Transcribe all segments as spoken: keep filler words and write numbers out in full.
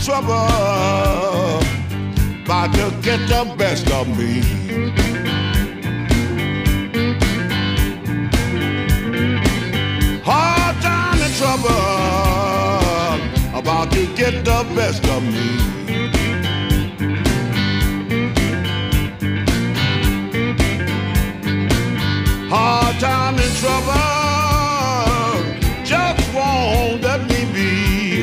trouble about to get the best of me. Hard time and trouble about to get the best of me. Hard time and trouble just won't let me be.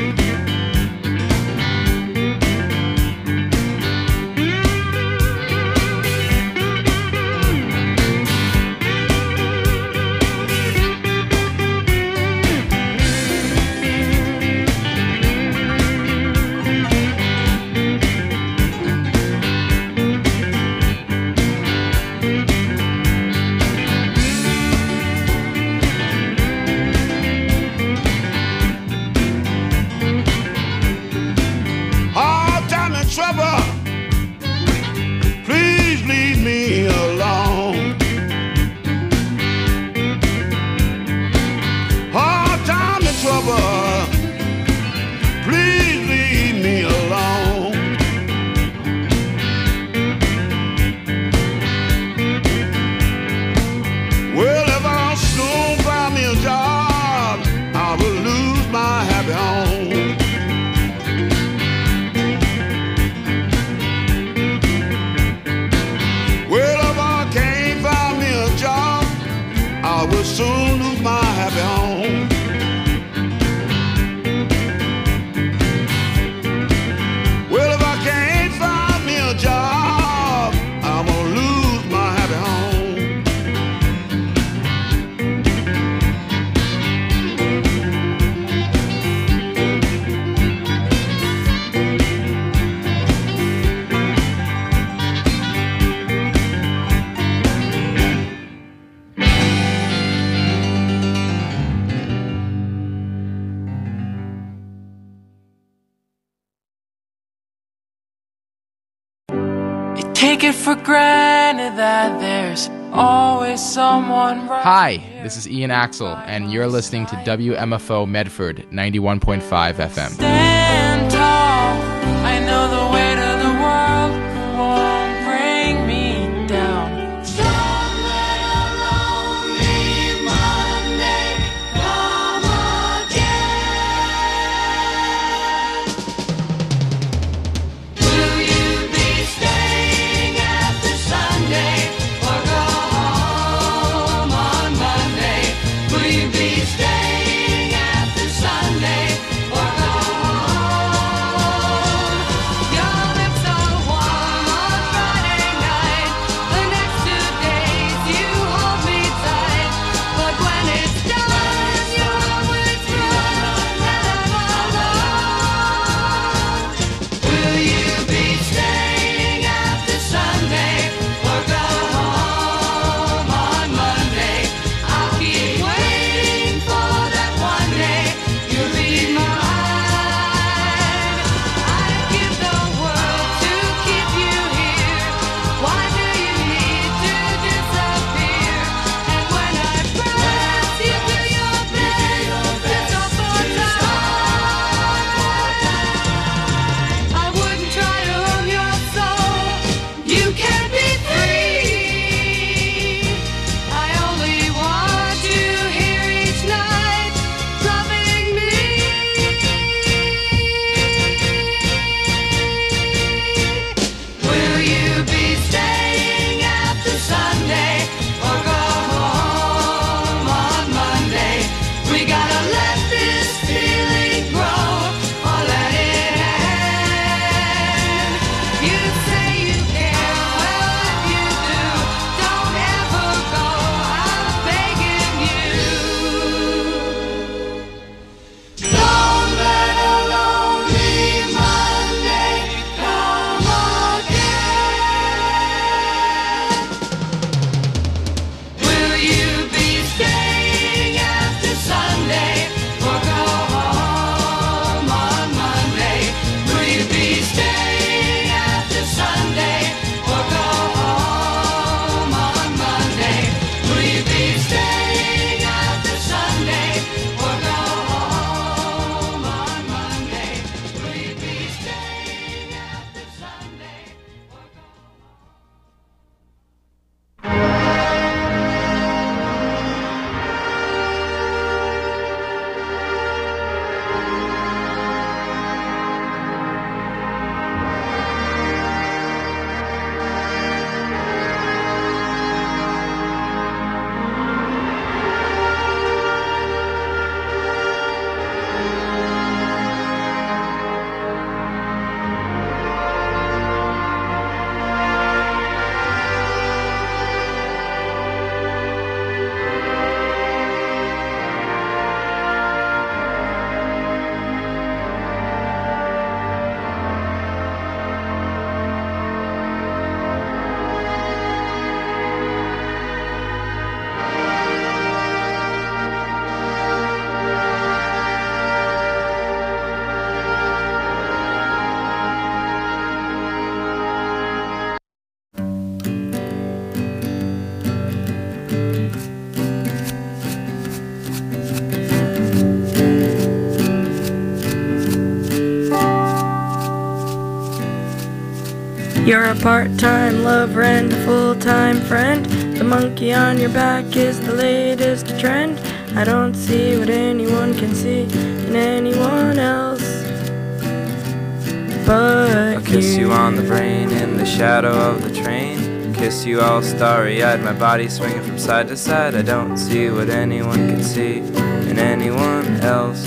Trouble, please leave me alone. Hard time and trouble, please leave me alone. Well, if I soon find me a job, I will lose my happy home. I will soon lose my happy home. Well, if I can't find me a job, I'm gonna lose my happy home. Take it for granted that there's always someone right. Hi, this is Ian Axel, and you're listening to W M F O Medford ninety-one point five F M. Stand tall. I know the weight of the world won't bring me down. Someday a lonely Monday come again. Will you be staying after Sunday or go home on Monday? Will you be staying after Sunday or go home? You're a part-time lover and a full-time friend. The monkey on your back is the latest trend. I don't see what anyone can see in anyone else but I'll kiss you. you on the brain in the shadow of the train. Kiss you all starry-eyed, my body swinging from side to side. I don't see what anyone can see in anyone else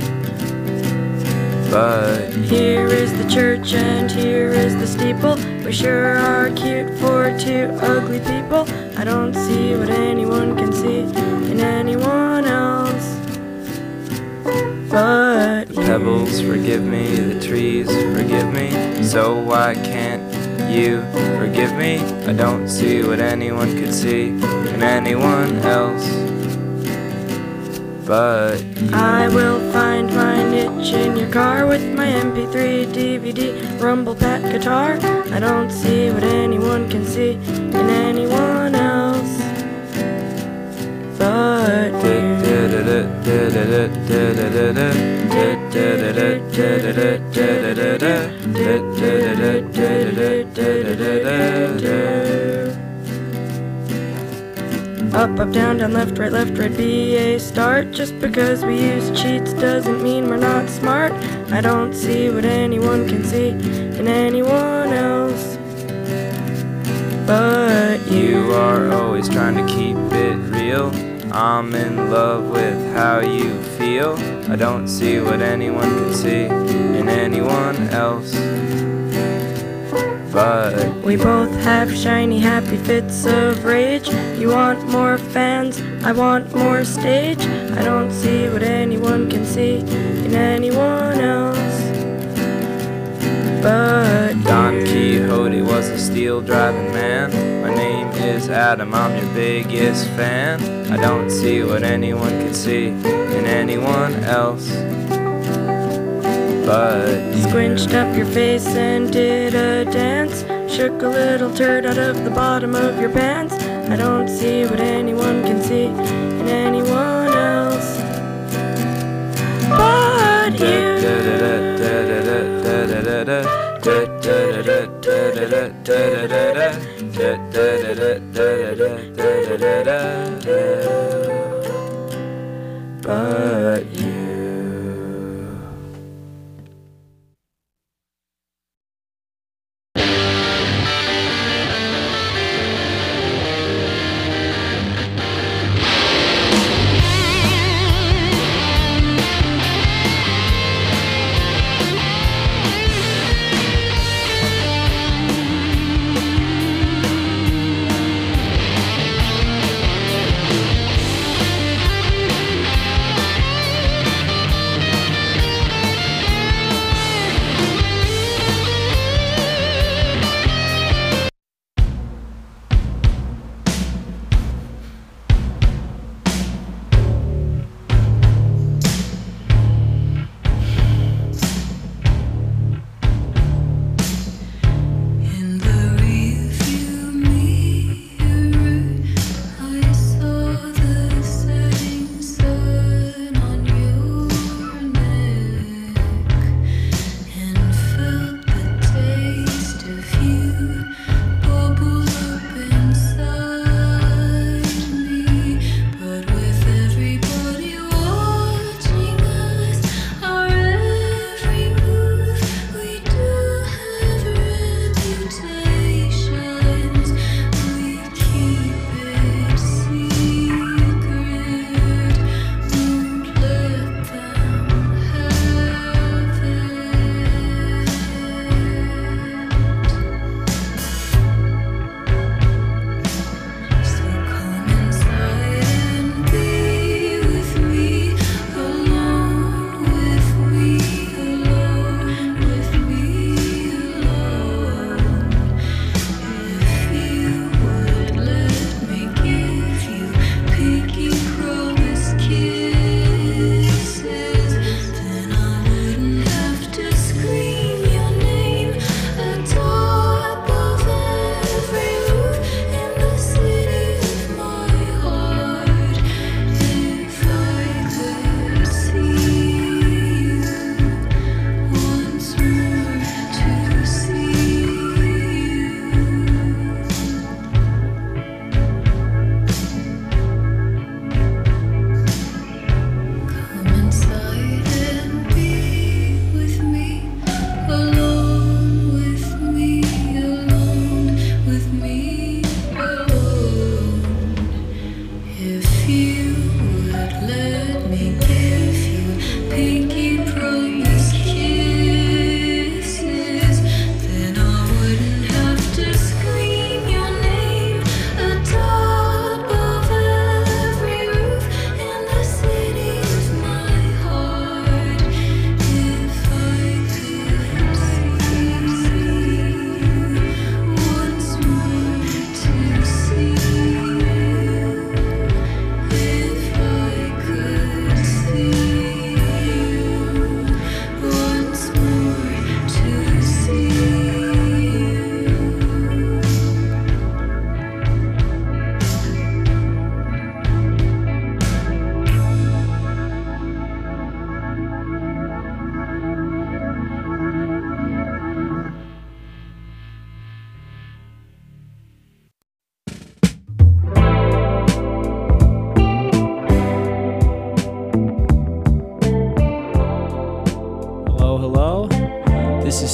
but Here is the church and here is the steeple. We sure are cute for two ugly people. I don't see what anyone can see in anyone else but the pebbles forgive me, the trees forgive me. So why can't you forgive me? I don't see what anyone could see in anyone else but you. I will find my niche in your car with my M P three, D V D, rumble pack guitar. I don't see what anyone can see in anyone else but you. Up, up, down, down, left, right, left, right, B A start. Just because we use cheats doesn't mean we're not smart. I don't see what anyone can see in anyone else but you. You are always trying to keep it real. I'm in love with how you feel. I don't see what anyone can see in anyone else but We both have shiny, happy fits of rage. You want more fans, I want more stage. I don't see what anyone can see in anyone else but Don you. Quixote was a steel driving man. My name is Adam, I'm your biggest fan. I don't see what anyone can see in anyone else but you. Squinched up your face and did a dance. Shook a little turd out of the bottom of your pants. I don't see what anyone can see in anyone else but you. But you.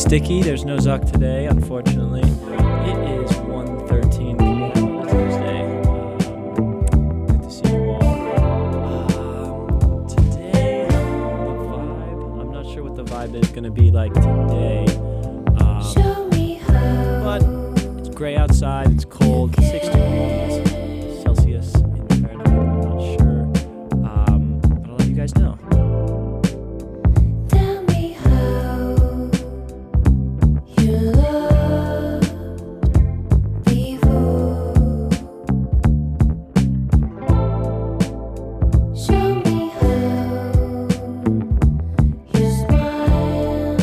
Sticky. There's no Zuck today, unfortunately. It is one thirteen p.m. on a Tuesday. Um, good to see you all. Um, today, the vibe, I'm not sure what the vibe is going to be like today. Um, Show me how. but it's gray outside, it's cold, six degrees Celsius in Fahrenheit, I'm not sure. Um, but I'll let you guys know. Tell me how you loved before. Show me how you smile.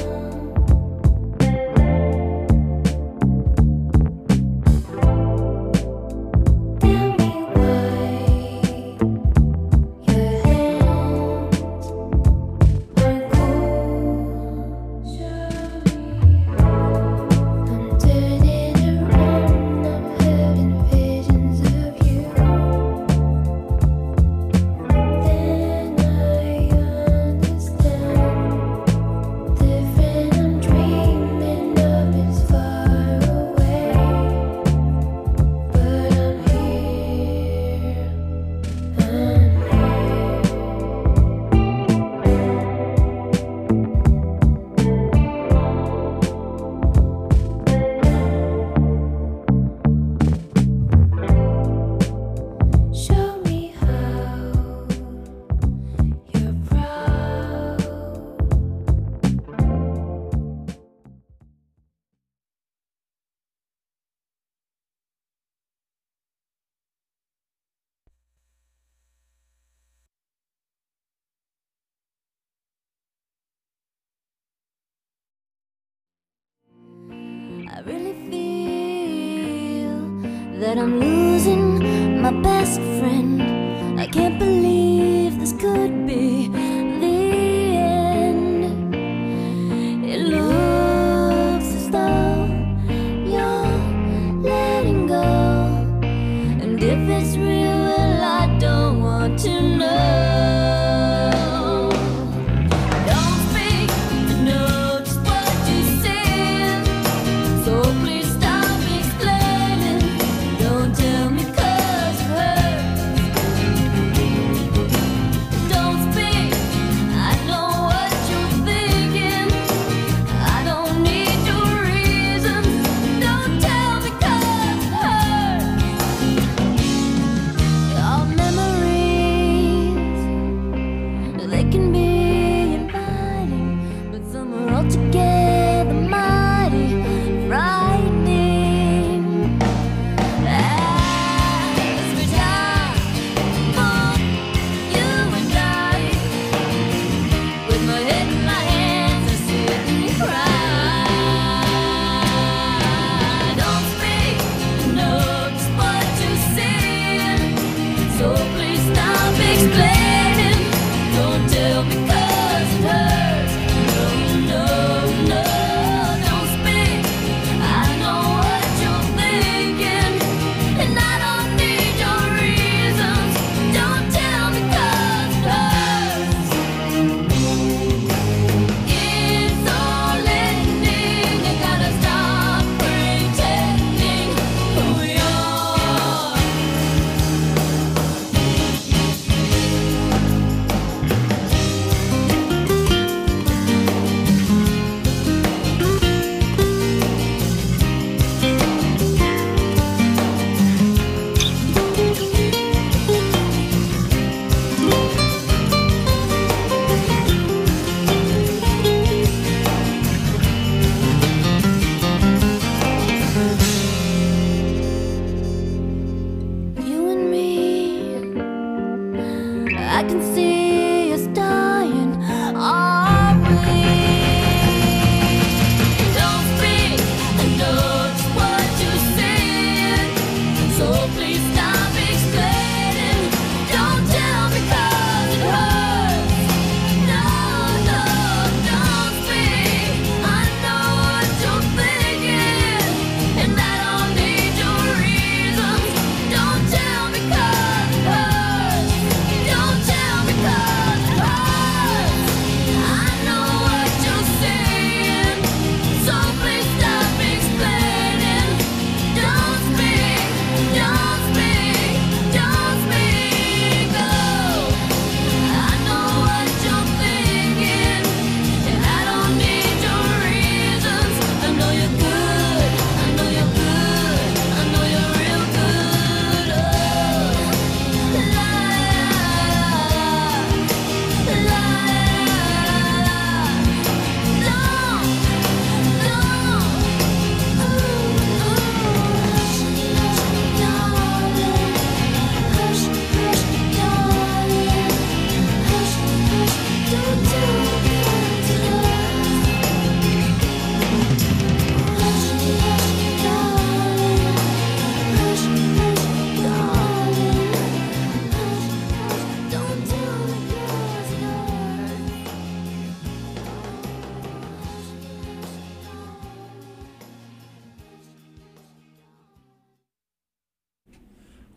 Tell me why your hands are cold. I'm turning around, I'm having visions of you. Then I understand. Different I'm dreaming of is far away. But I'm here, I'm here. Show me how you're proud. I really feel that I'm losing my best friend. I can't believe this could be the end. It looks as though you're letting go. And if it's real, well, I don't want to know. Don't speak, I know just what you said. So please stop explaining. Don't tell me 'cause it hurts. Don't speak,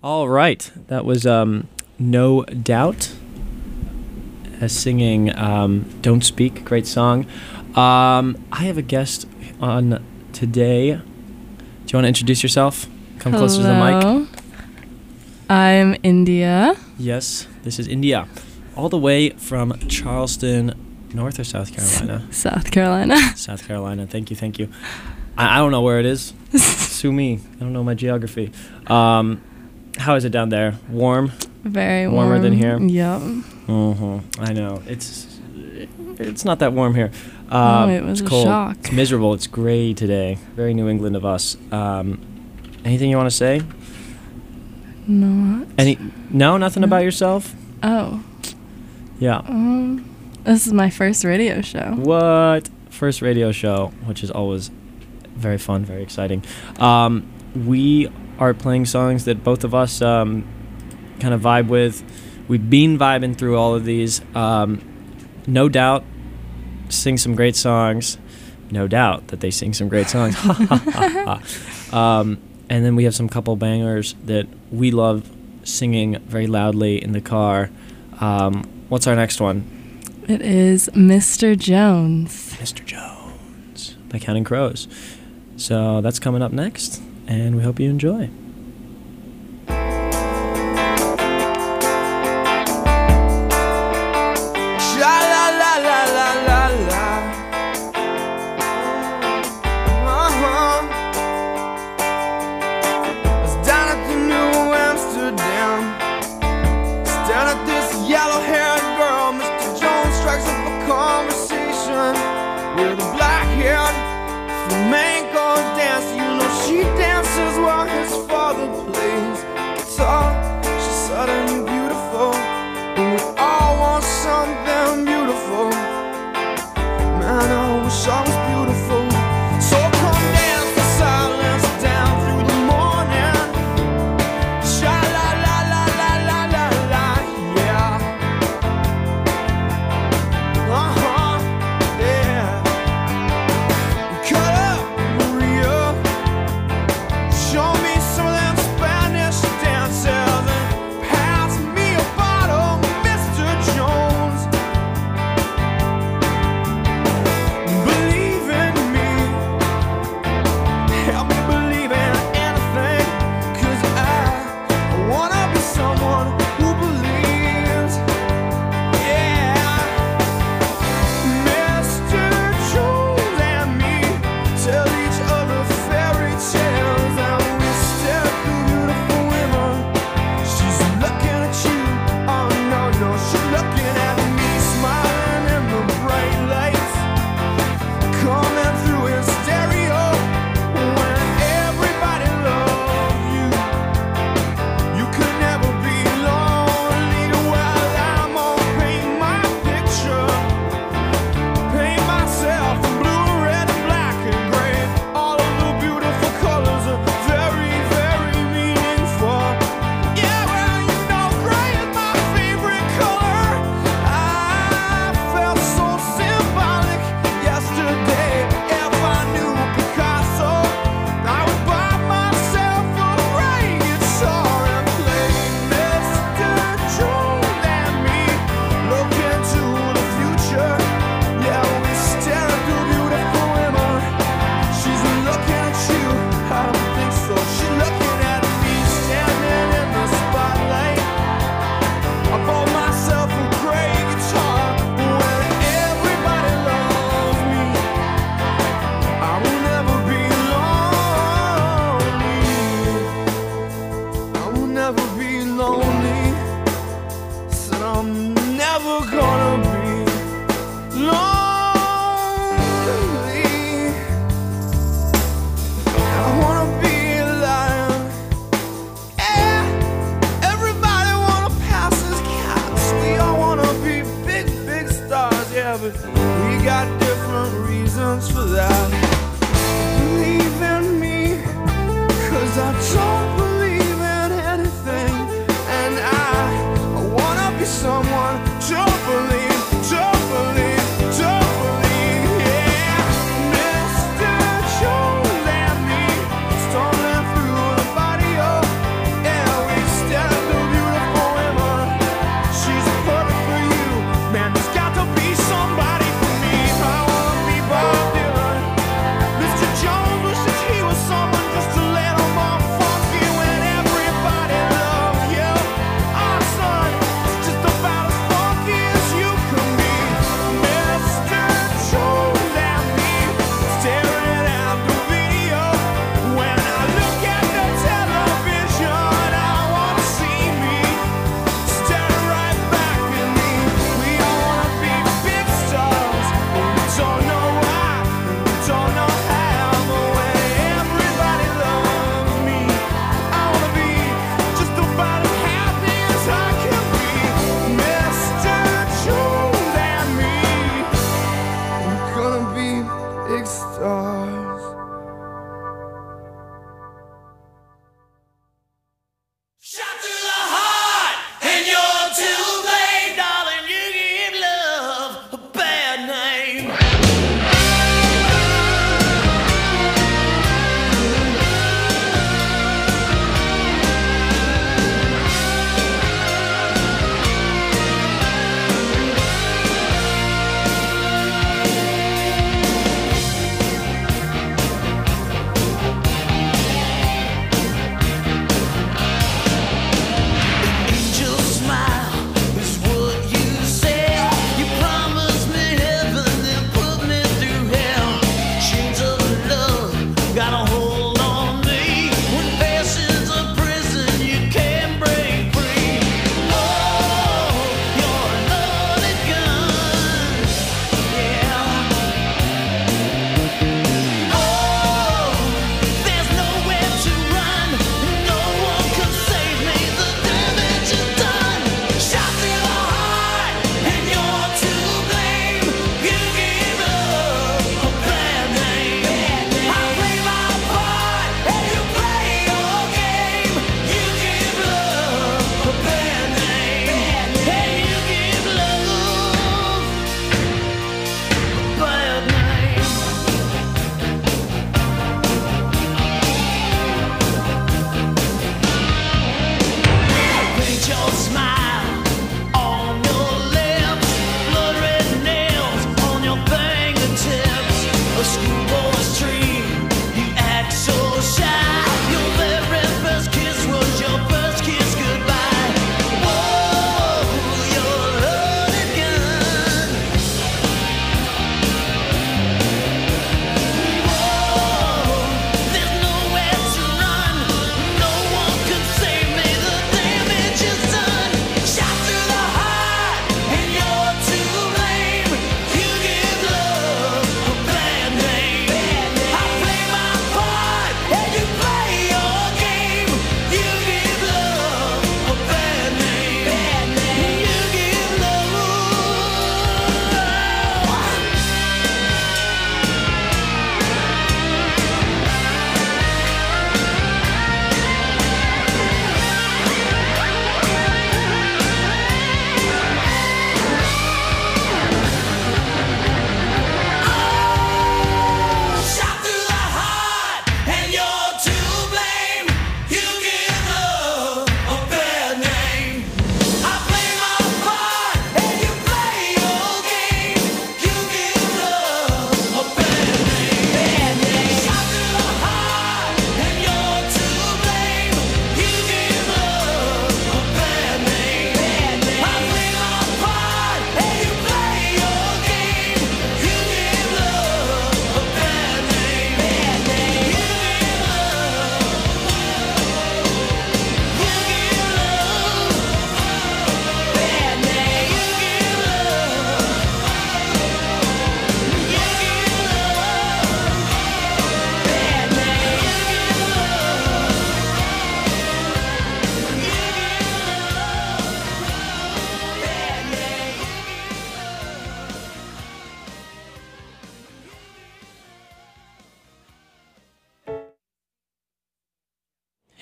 All right, that was um, No Doubt uh, singing um, Don't Speak, great song. Um, I have a guest on today. Do you want to introduce yourself? Come closer to the mic. Hello. I'm India. Yes, this is India, all the way from Charleston, North or South Carolina? South Carolina. South Carolina, thank you, thank you. I, I don't know where it is. Sue me, I don't know my geography. Um, how is it down there? Warm? Very warm. Warmer than here? Yep. Mm-hmm. I know. It's it's not that warm here. Oh, Um, it was it's a cold. shock. It's miserable. It's gray today. Very New England of us. Um, anything you want to say? Not. Any? No, nothing No. about yourself. Oh. Yeah. Um. This is my first radio show. What? First radio show, which is always very fun, very exciting. Um, we are playing songs that both of us um, kind of vibe with. We've been vibing through all of these. Um, no doubt, sing some great songs. No doubt that they sing some great songs. um, and then we have some couple bangers that we love singing very loudly in the car. Um, what's our next one? It is Mister Jones. Mister Jones by Counting Crows. So that's coming up next, and we hope you enjoy. Sha-la-la-la-la-la-la. Uh-huh. I was down at the New Amsterdam, staring at this yellow-haired girl. Mister Jones strikes up a conversation with a black-haired flamenco dancer. You know she dances while his father plays guitar. She's suddenly beautiful, and we all want something beautiful. Man, I wish I was beautiful. So come dance the silence down through the morning. Sha la la la la la la la, yeah. Uh huh, yeah. Cut up, Maria. Show me some of them Spanish dances and pass me a bottle, Mister Jones. Believe in me, help me believe in anything, 'cause I wanna be someone who believes. Yeah, Mister Jones and me tell each other fairy tales, and we stare at the beautiful women. She's looking at you, oh no, no, she's looking at me, smiling in the bright lights coming through in stereo. When everybody loves you, you could never be lonely. Well, I'm gonna paint my picture, paint myself in blue, red, and black, and gray.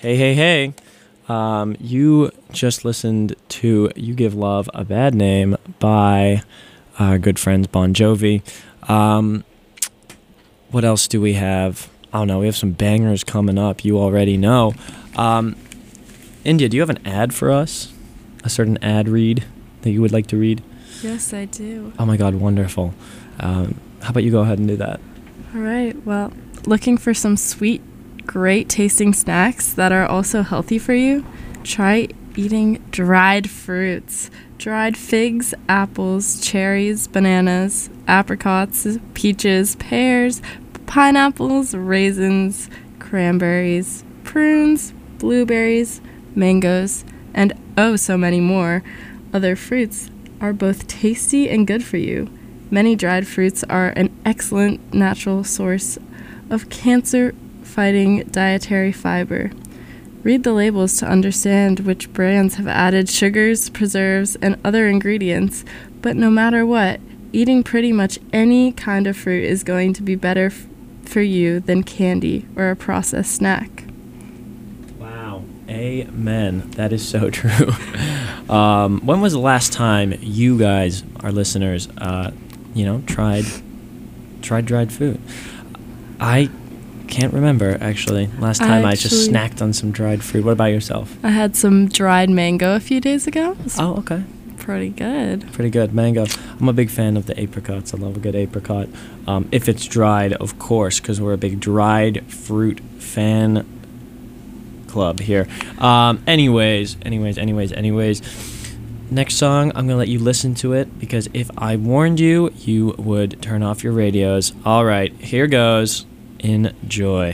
Hey, hey, hey. Um, you just listened to You Give Love a Bad Name by our good friends Bon Jovi. Um, what else do we have? I don't know. We have some bangers coming up. You already know. Um, India, do you have an ad for us? A certain ad read that you would like to read? Yes, I do. Oh my God, wonderful. Um, how about you go ahead and do that? All right. Well, looking for some sweet, great tasting snacks that are also healthy for you? Try eating dried fruits. Dried figs, apples, cherries, bananas, apricots, peaches, pears, pineapples, raisins, cranberries, prunes, blueberries, mangoes, and oh so many more other fruits are both tasty and good for you. Many dried fruits are an excellent natural source of cancer-fighting dietary fiber. Read the labels to understand which brands have added sugars, preserves, and other ingredients, but no matter what, eating pretty much any kind of fruit is going to be better f- for you than candy or a processed snack. Wow. Amen. That is so true. um, when was the last time you guys, our listeners, uh, you know, tried tried dried food? I can't remember, actually. Last time I, just actually- snacked on some dried fruit. What about yourself? I had some dried mango a few days ago. It's Oh, okay. pretty good. Pretty good. Mango. I'm a big fan of the apricots. I love a good apricot. Um, if it's dried, of course, because we're a big dried fruit fan club here. Um, anyways, anyways, anyways, anyways. Next song, I'm going to let you listen to it, because if I warned you, you would turn off your radios. All right, here goes. Enjoy.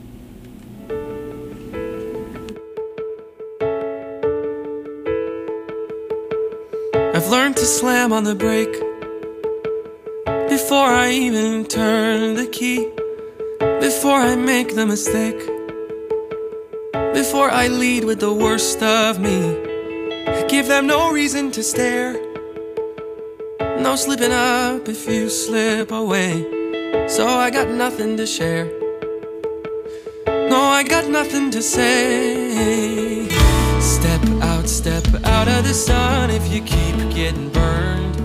I've learned to slam on the brake before I even turn the key, before I make the mistake, before I lead with the worst of me. Give them no reason to stare, no slipping up if you slip away. So I got nothing to share, no, I got nothing to say. Step out, step out of the sun if you keep getting burned.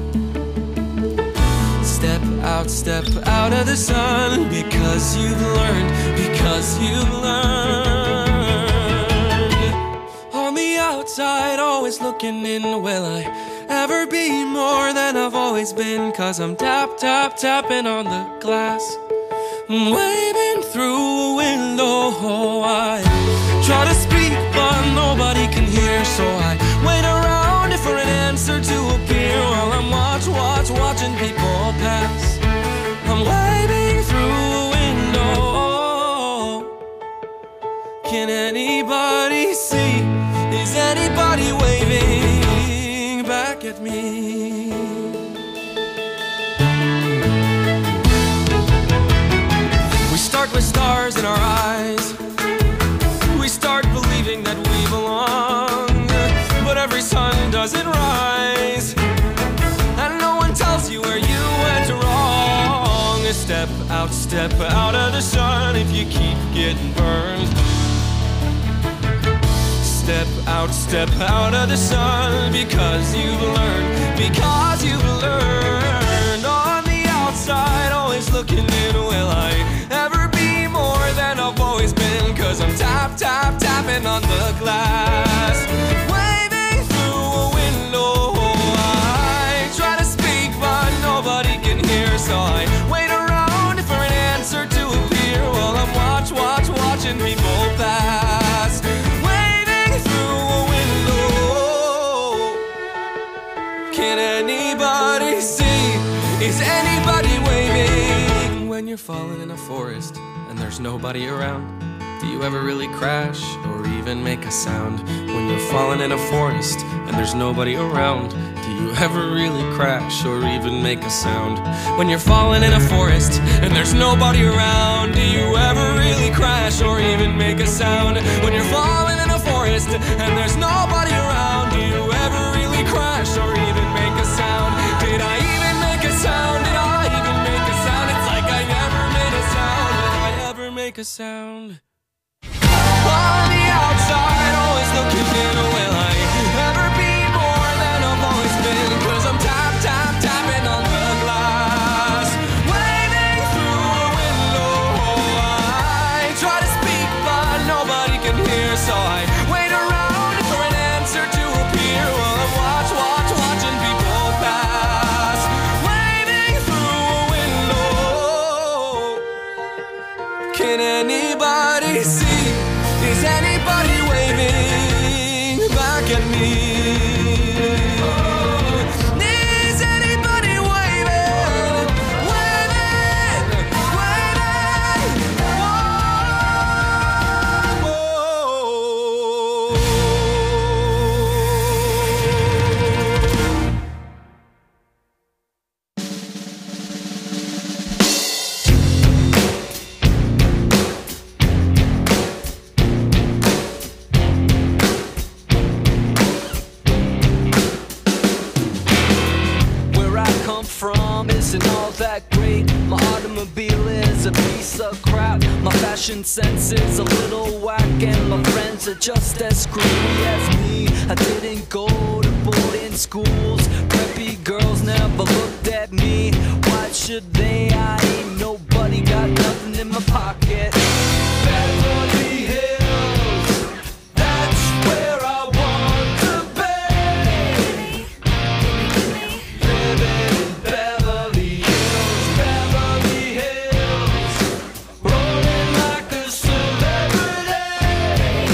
Step out, step out of the sun, because you've learned, because you've learned. On the outside, always looking in, will I ever be more than I've always been? Cause I'm tap, tap, tapping on the glass, waving through a window. I try to speak but nobody can hear, so I wait around for an answer to appear while I'm watch, watch, watching people pass. I'm waving through a window. Can anybody see? Is anybody waving back at me? We start with stars in our eyes. We start believing that we belong, but every sun doesn't rise, and no one tells you where you went wrong. Step out, step out of the sun if you keep getting burned. Step out, step out of the sun, because you've learned, because you've learned. On the outside, always looking in, will I ever be more than I've always been? Cause I'm tap, tap, tapping on the glass, waving through a window. I try to speak but nobody can hear, so I wait around for an answer to appear while I'm watch, watch, watching people pass, waving through a window. Can anybody see? Is anybody waving? When you're falling in a forest and there's nobody around, do you ever really crash or even make a sound? When you're falling in a forest and there's nobody around, do you ever really crash or even make a sound? When you're falling in a forest and there's nobody around, do you ever really crash or even make a sound? When you're falling in a forest and there's nobody around, do you ever really crash or even make a sound? Did I even make a sound? Did I even make a sound? It's like I never made a sound. Did I ever make a sound? On the outside, always looking in. Will I ever be more than I've always been? Cause I'm tap, tap, tapping on the glass, waving through a window. I try to speak, but nobody can hear, so I wait around for an answer to appear. While I watch, watch, watching people pass, waving through a window. Can anybody see? Is anybody waving back at me? Is anybody waving, waving, waving? Where I come from isn't all that great. My automobile is a piece of crap. My fashion sense is a little whack, and my friends are just as screwy as me. I didn't go to boarding schools. Preppy girls never looked at me. Why should they? I ain't nobody, got nothing in my pocket. Beverly Hills, that's where I want to be. Living in Beverly Hills, Beverly Hills, rolling like a celebrity.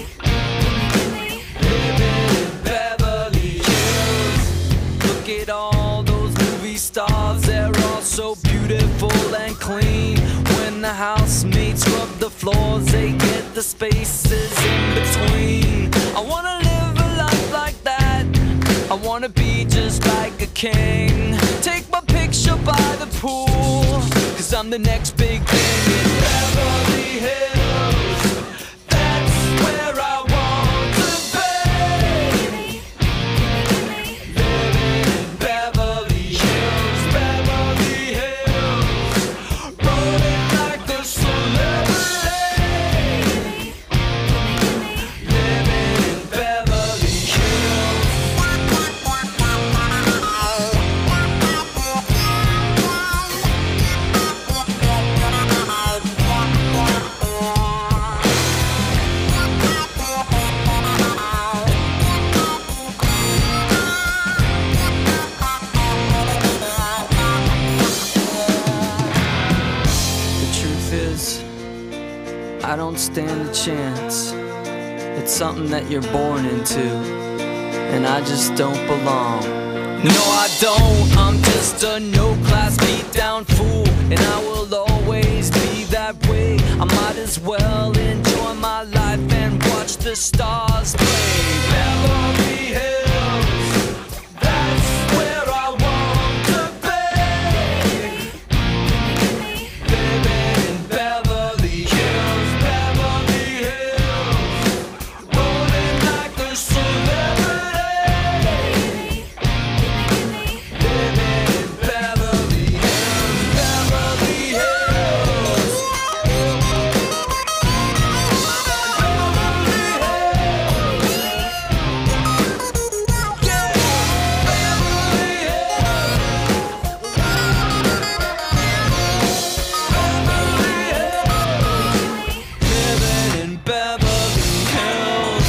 Living in Beverly Hills. Look at all those movie stars, they're all so beautiful and clean. When the housemates rub the floors, they get the spaces in between. I wanna live a life like that. I wanna be just like a king. Take my picture by the pool, cause I'm the next big thing in Beverly Hills. That's where I want to be. Living in Beverly Hills, Beverly Hills, rolling like a celebrity. Living in Beverly Hills. The truth is, I don't stand a chance. It's something that you're born into, and I just don't belong. No, I don't. I'm just a no-class beat-down fool, and I will always be that way. I might as well enjoy my life and watch the stars play. Beverly Hills, that's where I want to be. Living in Beverly Hills, Beverly Hills, rolling like a celebrity. Living in Beverly Hills, Beverly Hills. Living in Beverly Hills.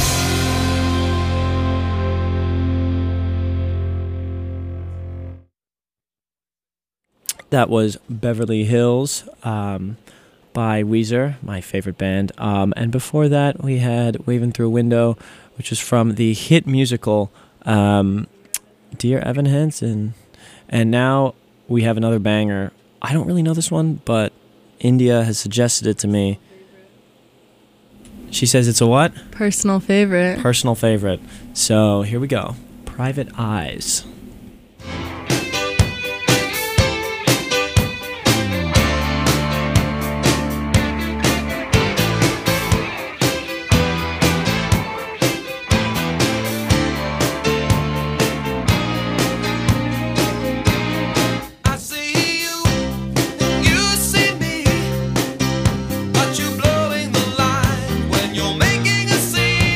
That was Beverly Hills um, by Weezer, my favorite band. Um, and before that, we had Waving Through a Window, which is from the hit musical um, Dear Evan Hansen. And now we have another banger. I don't really know this one, but India has suggested it to me. She says it's a what? Personal favorite. Personal favorite. So here we go. Private Eyes. I see you, you see me, but you're blowing the line when you're making a scene.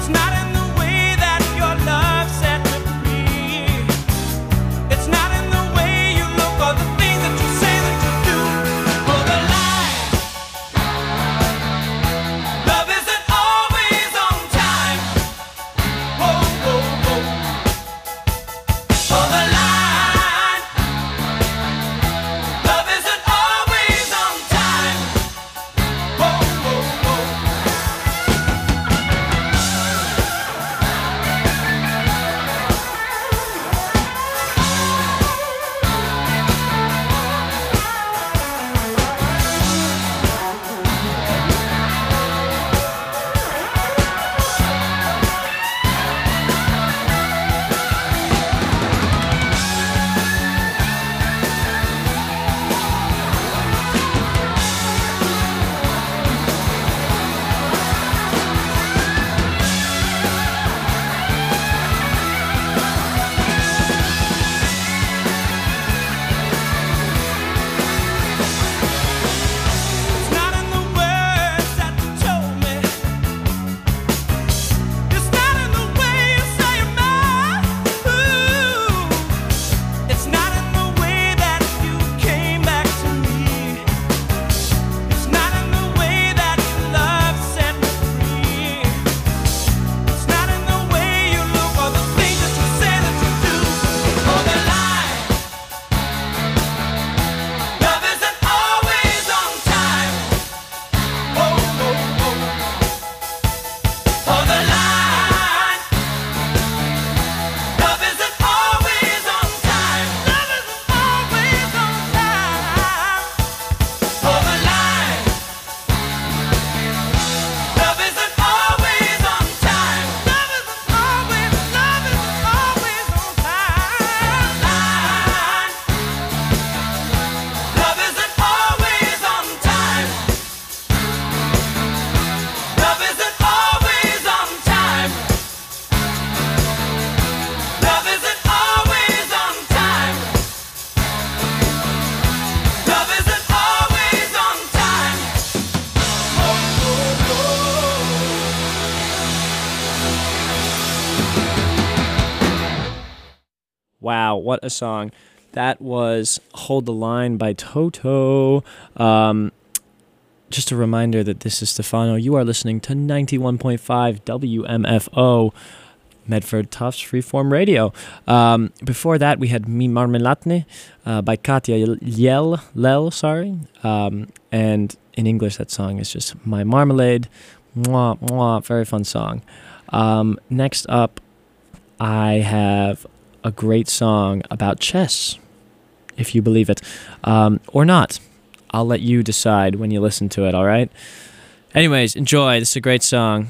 not in the way that your love set me free. It's not in the way you look or the things that you say that you do. For the lie, love isn't always on time. Whoa, whoa, whoa. For the line, love isn't always on time. Whoa, whoa, whoa. It's not in the words that you told me. It's not in the way you say you're mine. Ooh. It's not in the way that you came back to me. It's not in the way that your love set me free. It's not in the way you look or the things that you say that you do. For the lie, love isn't always on time. Whoa, whoa, whoa. For the line, love isn't always on time. Love isn't always on time. For the line, love isn't always on time. Love isn't always, love isn't always on time. Line, love isn't always on time. Love isn't always on time. Love isn't always on time. Love isn't always on time. Wow, what a song. That was Hold the Line by Toto. Um, just a reminder that this is Stefano. You are listening to ninety-one point five W M F O, Medford Tufts Freeform Radio. Um, before that, we had Mi Marmelatne uh, by Katja Liel, Lel, sorry. Um, and in English, that song is just My Marmalade. Mwah, mwah, very fun song. Um, next up, I have a great song about chess, if you believe it, um, or not. I'll let you decide when you listen to it, all right? Anyways, enjoy. This is a great song.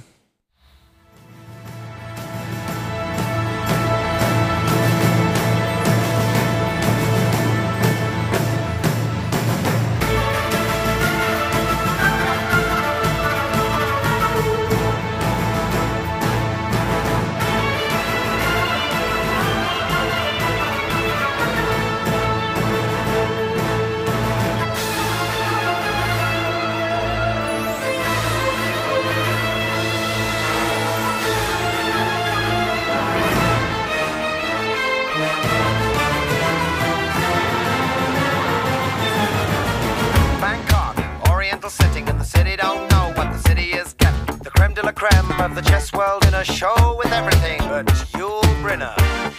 Of the chess world in a show with everything but Yul Brynner.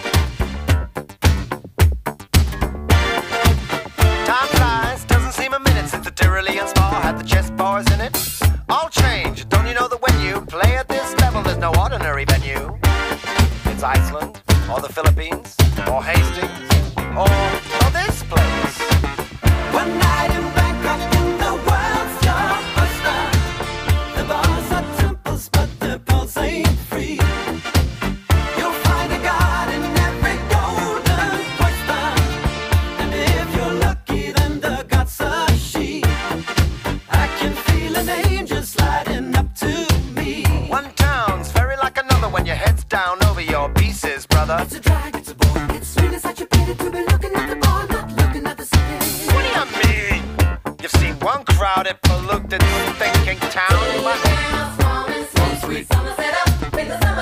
Time flies, doesn't seem a minute since the Tyrolean Spa had the chess bars in it. All change, don't you know that when you play at this level, there's no ordinary venue? It's Iceland, or the Philippines, or Hastings, or, or this place. One night in Bangkok in the world's blockbuster. The bars are temples, but the pulse ain't free. You'll find a god in every golden oyster, and if you're lucky, then the god's a she. I can feel an angel sliding up to me. One town's very like another when your head's down over your pieces, brother. It's a drag, it's a bore, it's really such a pity to be looking at the bar, not looking at the city. What do you mean? You've seen one crowded, polluted, thinking town, but... Sweet.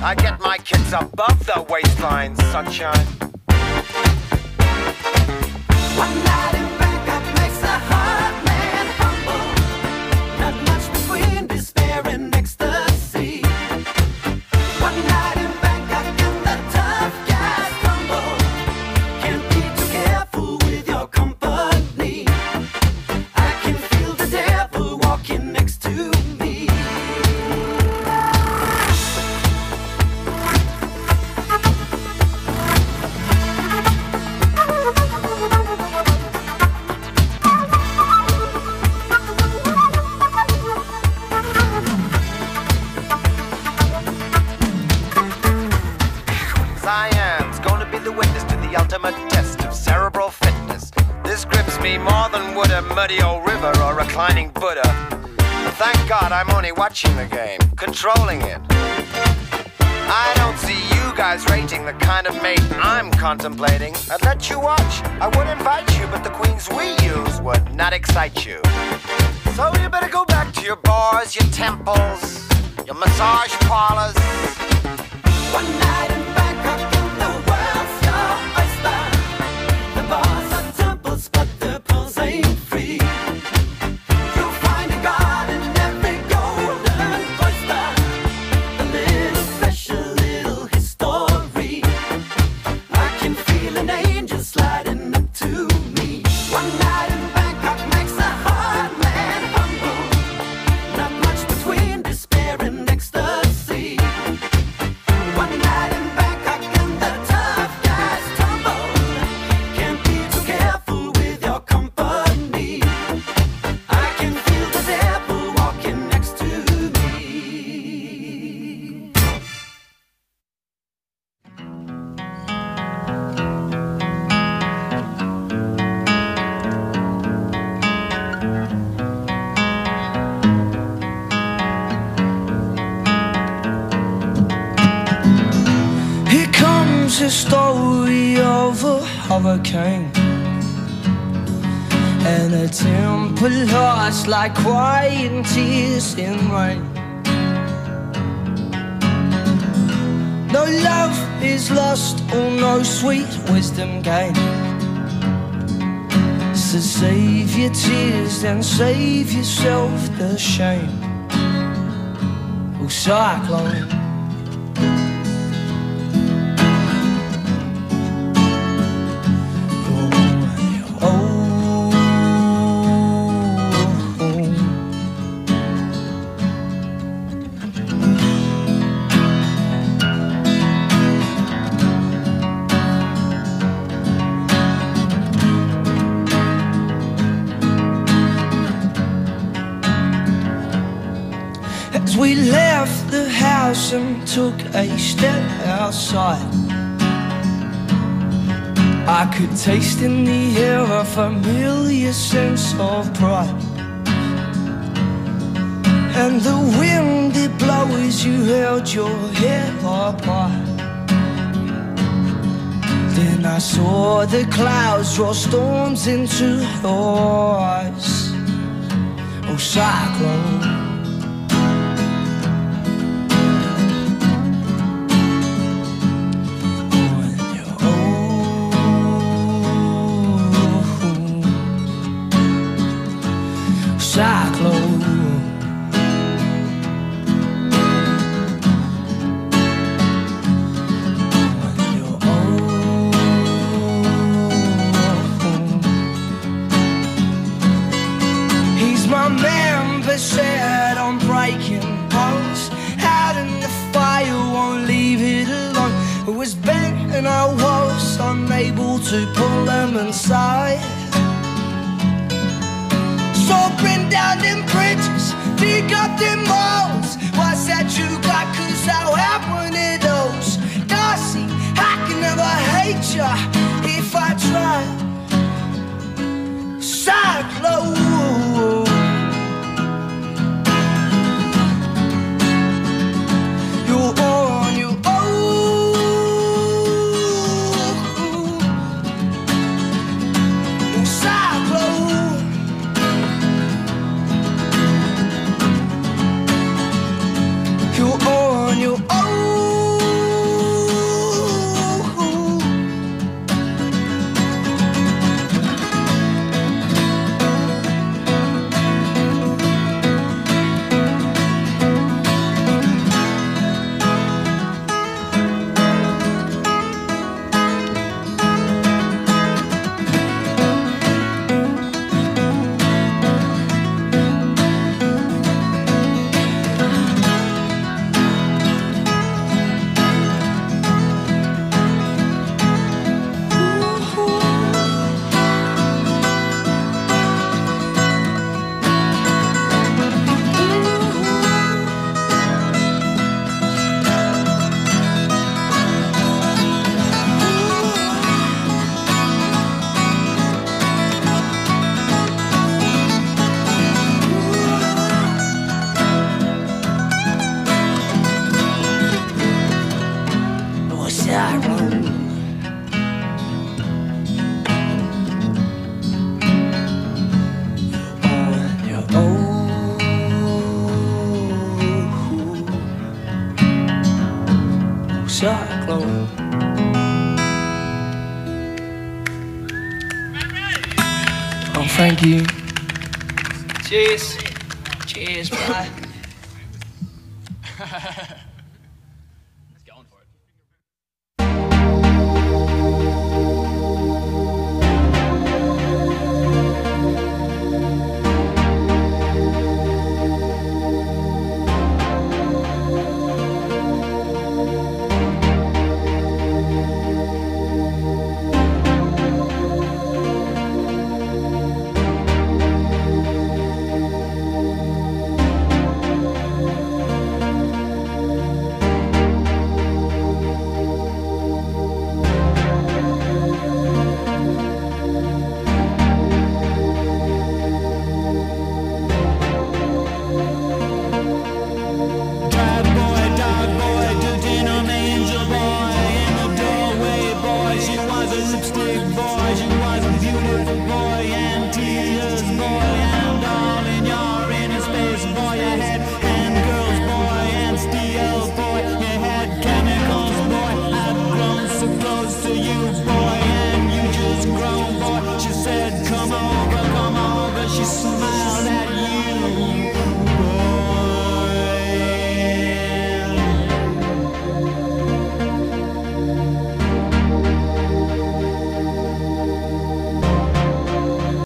I get my kicks above the waistline, sunshine. One night in Bangkok makes a hard man humble. Not much between despair and ecstasy. One night in Bangkok and the tough guys crumble. Can't be too careful with your company. I can feel the devil walking next to me. Science, gonna be the witness to the ultimate test of cerebral fitness. This grips me more than would a muddy old river or a reclining Buddha. But thank God I'm only watching the game, controlling it. I don't see you guys rating the kind of mate I'm contemplating. I'd let you watch, I would invite you, but the queens we use would not excite you. So you better go back to your bars, your temples, your massage parlors. One night in Bangkok and the world's your oyster. The bars are temples, but the pearls ain't free. You'll find a god in every golden oyster. A little flesh, a little history. I can feel an angel sliding up to me. One night in Bangkok makes a hard man humble. Not much between despair and ecstasy. One night in Bangkok and the tough guys tumble. Can't be too careful with your company. I can feel the devil walking next to me. Here comes the story of a hurricane and a temple lost like quiet tears in rain. No love is lost, or no sweet wisdom gained. So save your tears and save yourself the shame. Oh, cyclone. As we left the house and took a step outside, I could taste in the air a familiar sense of pride. And the wind it blows, you held your head up high. Then I saw the clouds draw storms into your eyes. Oh, cyclone. Cyclone. When you're old. He's my man, but set on breaking bones. Out in the fire, won't leave it alone. It was bent and I was unable to pull him inside. So bring down them bridges, dig up them walls. What's that you got? Cause how happened it those? Darcy, I can never hate ya if I try. Cyclone. You're on your own. Cyclone. cyclone. Oh, thank you. Cheers. Cheers, bye. Come over, come over, she smiled at you.